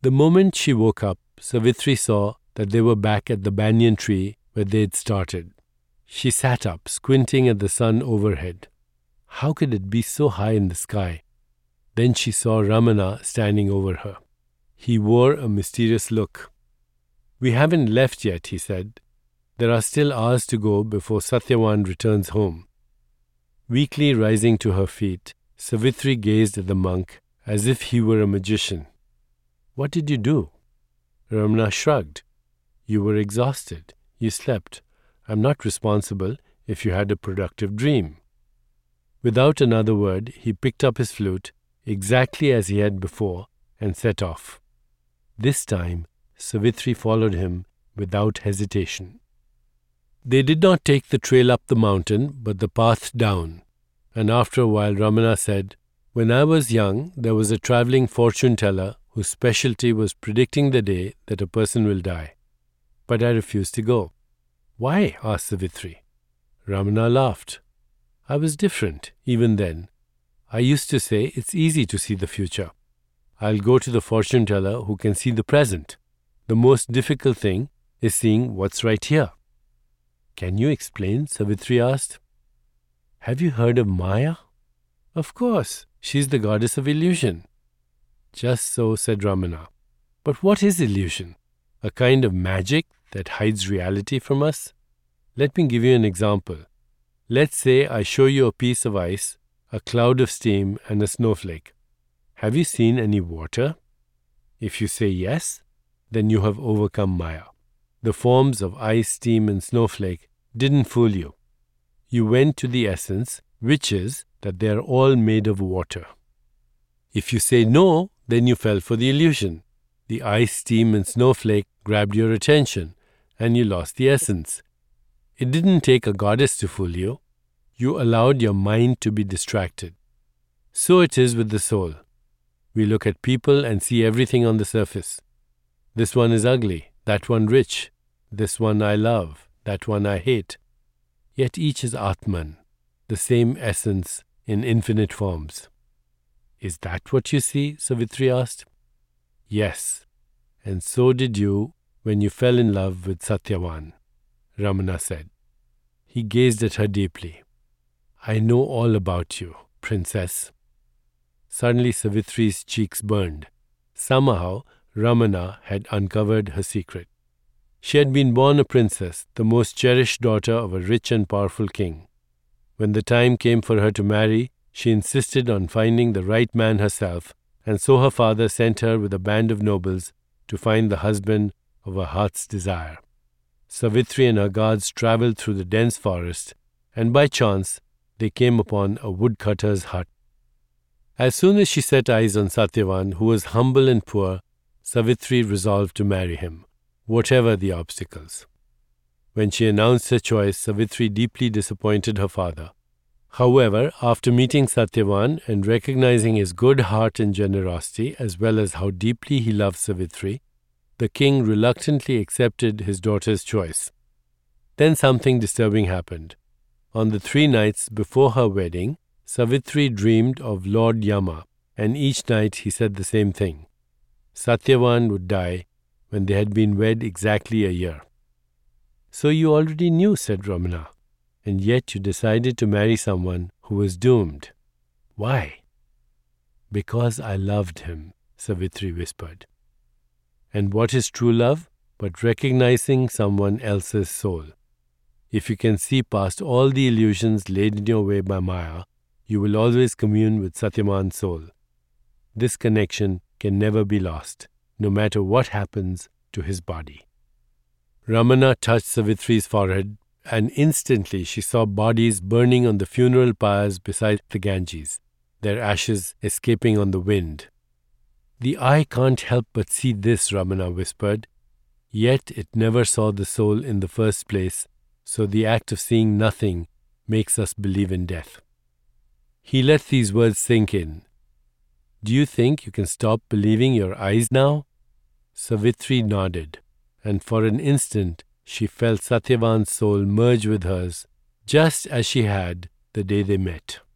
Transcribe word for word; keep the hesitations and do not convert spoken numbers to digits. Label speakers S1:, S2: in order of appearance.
S1: The moment she woke up, Savitri saw that they were back at the banyan tree where they'd started. She sat up, squinting at the sun overhead. How could it be so high in the sky? Then she saw Ramana standing over her. He wore a mysterious look. "We haven't left yet," he said. "There are still hours to go before Satyavan returns home." Weakly rising to her feet, Savitri gazed at the monk as if he were a magician. "What did you do?" Ramana shrugged. "You were exhausted. You slept. I'm not responsible if you had a productive dream." Without another word, he picked up his flute, exactly as he had before, and set off. This time, Savitri followed him without hesitation. They did not take the trail up the mountain, but the path down. And after a while, Ramana said, "When I was young, there was a traveling fortune teller whose specialty was predicting the day that a person will die. But I refused to go." "Why?" asked Savitri. Ramana laughed. "I was different, even then. I used to say it's easy to see the future. I'll go to the fortune teller who can see the present. The most difficult thing is seeing what's right here." "Can you explain?" Savitri asked. "Have you heard of Maya?" "Of course. She's the goddess of illusion." "Just so," said Ramana. "But what is illusion? A kind of magic that hides reality from us? Let me give you an example. Let's say I show you a piece of ice, a cloud of steam, and a snowflake. Have you seen any water? If you say yes, then you have overcome Maya. The forms of ice, steam, and snowflake didn't fool you. You went to the essence, which is that they are all made of water. If you say no, then you fell for the illusion. The ice, steam, and snowflake grabbed your attention, and you lost the essence. It didn't take a goddess to fool you. You allowed your mind to be distracted. So it is with the soul. We look at people and see everything on the surface. This one is ugly, that one rich, this one I love, that one I hate. Yet each is Atman, the same essence in infinite forms." "Is that what you see?" Savitri asked. "Yes, and so did you when you fell in love with Satyavan," Ramana said. He gazed at her deeply. "I know all about you, princess." Suddenly Savitri's cheeks burned. Somehow Ramana had uncovered her secret. She had been born a princess, the most cherished daughter of a rich and powerful king. When the time came for her to marry, she insisted on finding the right man herself, and so her father sent her with a band of nobles to find the husband of her heart's desire. Savitri and her guards traveled through the dense forest, and by chance they came upon a woodcutter's hut. As soon as she set eyes on Satyavan, who was humble and poor, Savitri resolved to marry him, whatever the obstacles. When she announced her choice, Savitri deeply disappointed her father. However, after meeting Satyavan and recognizing his good heart and generosity, as well as how deeply he loved Savitri, the king reluctantly accepted his daughter's choice. Then something disturbing happened. On the three nights before her wedding, Savitri dreamed of Lord Yama, and each night he said the same thing. Satyavan would die when they had been wed exactly a year. "So you already knew," said Ramana, "and yet you decided to marry someone who was doomed. Why?" "Because I loved him," Savitri whispered. And what is true love but recognizing someone else's soul? If you can see past all the illusions laid in your way by Maya, you will always commune with Satyavan's soul. This connection can never be lost, no matter what happens to his body. Ramana touched Savitri's forehead, and instantly she saw bodies burning on the funeral pyres beside the Ganges, their ashes escaping on the wind. "The eye can't help but see this," Ramana whispered. "Yet it never saw the soul in the first place, so the act of seeing nothing makes us believe in death." He let these words sink in. "Do you think you can stop believing your eyes now?" Savitri nodded, and for an instant she felt Satyavan's soul merge with hers, just as she had the day they met.